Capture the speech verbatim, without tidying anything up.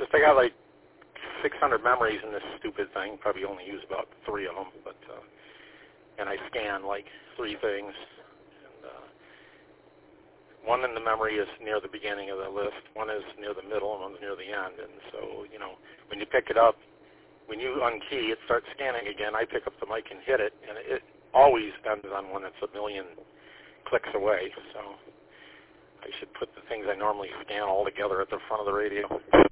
noticed I got like six hundred memories in this stupid thing. Probably only use about three of them, but uh, and I scan like three things. And uh, one in the memory is near the beginning of the list. One is near the middle, and one's near the end. And so, you know, when you pick it up, when you unkey, it starts scanning again. I pick up the mic and hit it, and it always ends on one that's a million clicks away. So I should put the things I normally scan all together at the front of the radio.